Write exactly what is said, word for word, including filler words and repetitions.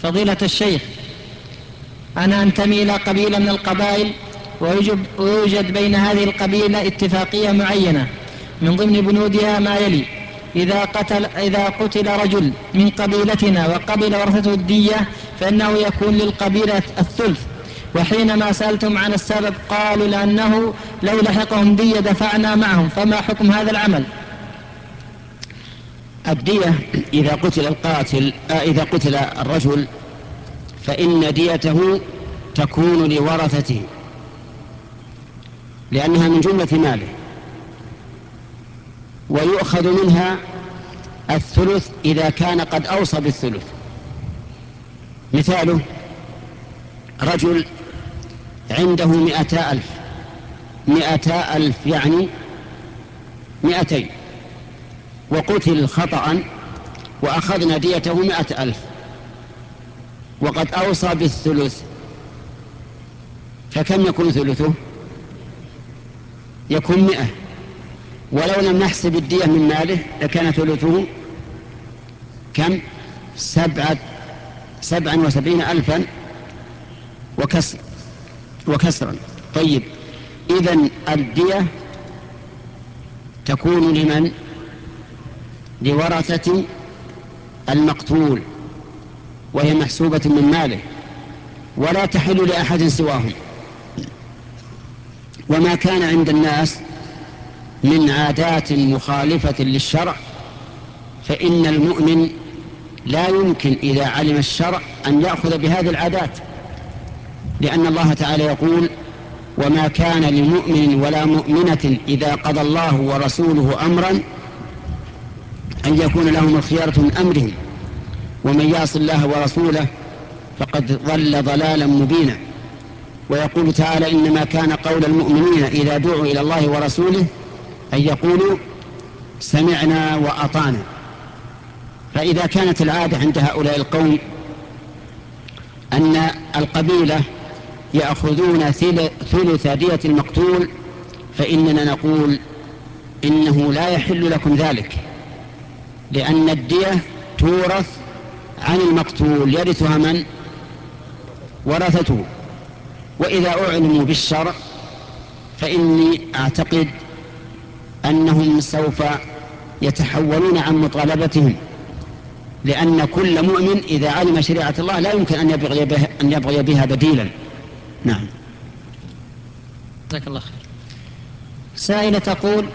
فضيلة الشيخ، أنا أنتمي إلى قبيلة من القبائل، ويوجد بين هذه القبيلة اتفاقية معينة من ضمن بنودها ما يلي: إذا قتل, إذا قتل رجل من قبيلتنا وقبل ورثته الدية فإنه يكون للقبيلة الثلث. وحينما سألتم عن السبب قالوا لأنه لو لحقهم دية دفعنا معهم، فما حكم هذا العمل؟ الدية إذا قتل القاتل إذا قتل الرجل فإن ديته تكون لورثته، لأنها من جملة ماله، ويؤخذ منها الثلث إذا كان قد أوصى بالثلث. مثاله: رجل عنده مئتا ألف مئتا ألف يعني مئتين، وقتل خطأ وأخذنا ديته مئة ألف وقد أوصى بالثلث، فكم يكون ثلثه؟ يكون مئة، ولو لم نحسب الدية من ماله لكان ثلثه كم؟ سبعة سبعا وسبعين ألفا وكسر وكسرا. طيب، إذن الدية تكون لمن؟ لورثة المقتول، وهي محسوبة من ماله ولا تحل لأحد سواهم. وما كان عند الناس من عادات مخالفة للشرع فإن المؤمن لا يمكن إذا علم الشرع أن يأخذ بهذه العادات، لأن الله تعالى يقول: وما كان لمؤمن ولا مؤمنة إذا قضى الله ورسوله أمرا أن يكون لهم الخيارة من أمرهم ومن يعص الله ورسوله فقد ضل ضلالا مبينا. ويقول تعالى: إنما كان قول المؤمنين إذا دعوا إلى الله ورسوله أن يقولوا سمعنا وأطعنا. فإذا كانت العادة عند هؤلاء القوم أن القبيلة يأخذون ثلث دية المقتول، فإننا نقول إنه لا يحل لكم ذلك، لأن الدية تورث عن المقتول، يرثها من؟ ورثته. وإذا أعلموا بالشرع فإني أعتقد أنهم سوف يتحولون عن مطالبتهم، لأن كل مؤمن إذا علم شريعة الله لا يمكن أن يبغي بها, أن يبغي بها بديلا. نعم. جزاك الله خير. سائلة تقول: